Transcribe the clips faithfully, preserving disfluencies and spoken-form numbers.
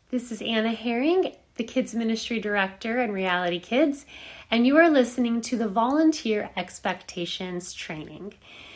This is Anna Herring, the Kids Ministry Director and Reality Kids, and you are listening to the Volunteer Expectations Training.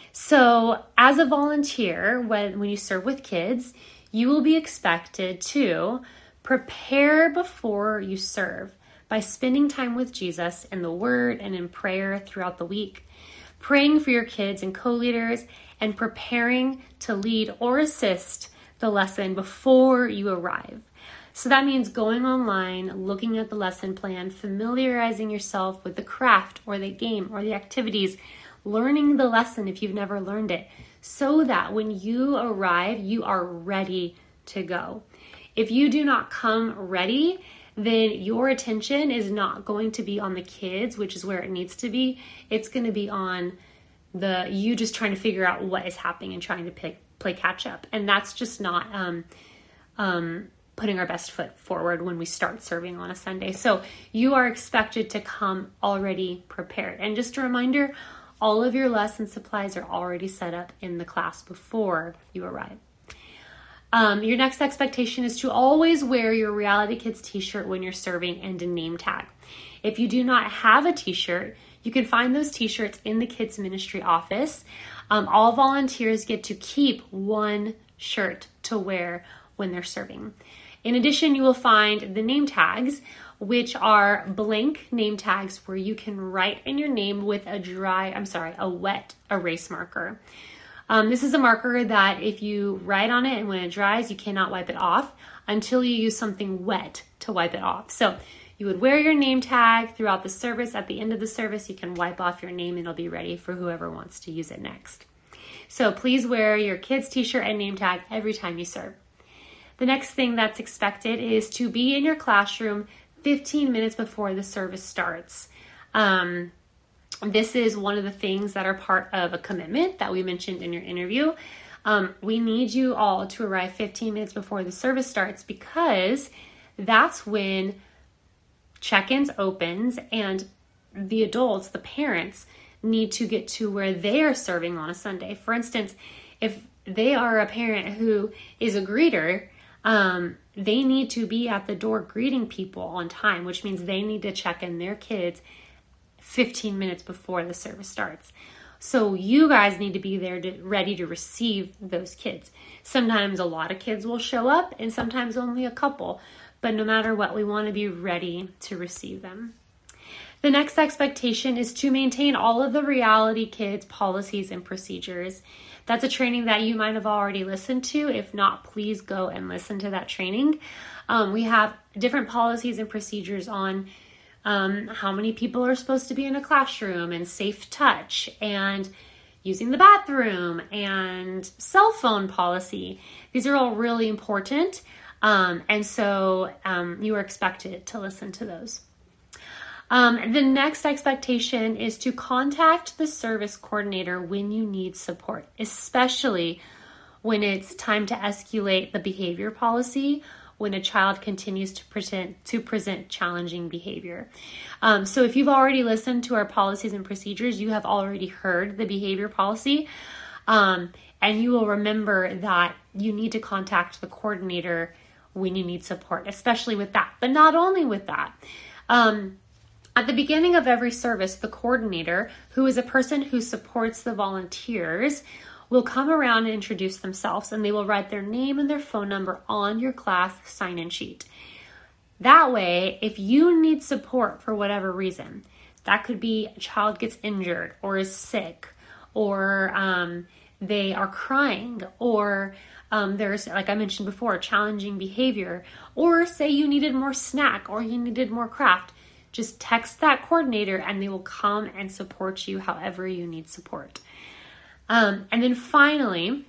So, as a volunteer, when, when you serve with kids, you will be expected to prepare before you serve by spending time with Jesus in the Word and in prayer throughout the week, praying for your kids and co-leaders, and preparing to lead or assist the lesson before you arrive. So that means going online, looking at the lesson plan, familiarizing yourself with the craft or the game or the activities, learning the lesson if you've never learned it, so that when you arrive, you are ready to go. If you do not come ready, then your attention is not going to be on the kids, which is where it needs to be. It's going to be on the you just trying to figure out what is happening and trying to pick, play catch up. And that's just not um, um, putting our best foot forward when we start serving on a Sunday. So you are expected to come already prepared. And just a reminder, all of your lesson supplies are already set up in the class before you arrive. Um, your next expectation is to always wear your Reality Kids t-shirt when you're serving and a name tag. If you do not have a t-shirt, you can find those t-shirts in the Kids Ministry office. Um, all volunteers get to keep one shirt to wear when they're serving. In addition, you will find the name tags, which are blank name tags where you can write in your name with a dry, I'm sorry, a wet erase marker. Um, this is a marker that if you write on it and when it dries, you cannot wipe it off until you use something wet to wipe it off. So you would wear your name tag throughout the service. At the end of the service, you can wipe off your name and it'll be ready for whoever wants to use it next. So please wear your kids' t-shirt and name tag every time you serve. The next thing that's expected is to be in your classroom fifteen minutes before the service starts. Um, this is one of the things that are part of a commitment that we mentioned in your interview. Um, we need you all to arrive fifteen minutes before the service starts because that's when check-ins opens and the adults, the parents, need to get to where they are serving on a Sunday. For instance, if they are a parent who is a greeter, Um, they need to be at the door greeting people on time, which means they need to check in their kids fifteen minutes before the service starts. So you guys need to be there to, ready to receive those kids. Sometimes a lot of kids will show up and sometimes only a couple, but no matter what, we want to be ready to receive them. The next expectation is to maintain all of the Reality Kids policies and procedures. That's a training that you might have already listened to. If not, please go and listen to that training. Um, we have different policies and procedures on um, how many people are supposed to be in a classroom and safe touch and using the bathroom and cell phone policy. These are all really important. Um, and so um, you are expected to listen to those. Um, the next expectation is to contact the service coordinator when you need support, especially when it's time to escalate the behavior policy when a child continues to present, to present challenging behavior. Um, so if you've already listened to our policies and procedures, you have already heard the behavior policy, um, and you will remember that you need to contact the coordinator when you need support, especially with that. But not only with that. Um, At the beginning of every service, the coordinator, who is a person who supports the volunteers, will come around and introduce themselves, and they will write their name and their phone number on your class sign-in sheet. That way, if you need support for whatever reason, that could be a child gets injured or is sick, or um, they are crying, or um, there's, like I mentioned before, challenging behavior, or say you needed more snack or you needed more craft, just text that coordinator and they will come and support you however you need support. Um, and then finally,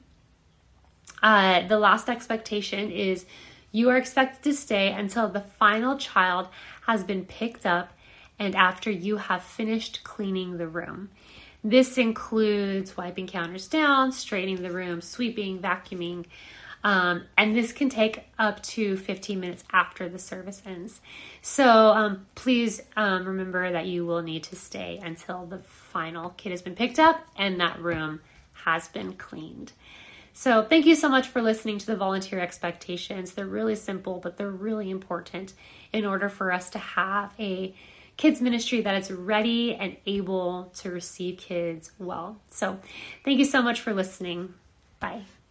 uh, the last expectation is you are expected to stay until the final child has been picked up and after you have finished cleaning the room. This includes wiping counters down, straightening the room, sweeping, vacuuming, Um, and this can take up to fifteen minutes after the service ends. So um, please um, remember that you will need to stay until the final kid has been picked up and that room has been cleaned. So thank you so much for listening to the volunteer expectations. They're really simple, but they're really important in order for us to have a kids ministry that is ready and able to receive kids well. So thank you so much for listening. Bye.